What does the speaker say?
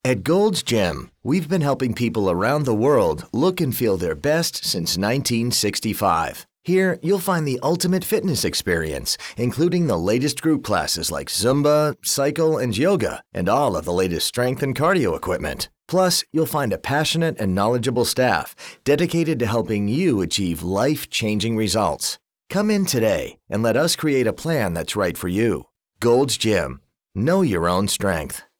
At Gold's Gym, we've been helping people around the world look and feel their best since 1965. Here, you'll find the ultimate fitness experience, including the latest group classes like Zumba, Cycle, and Yoga, and all of the latest strength and cardio equipment. Plus, you'll find a passionate and knowledgeable staff dedicated to helping you achieve life-changing results. Come in today and let us create a plan that's right for you. Gold's Gym. Know your own strength.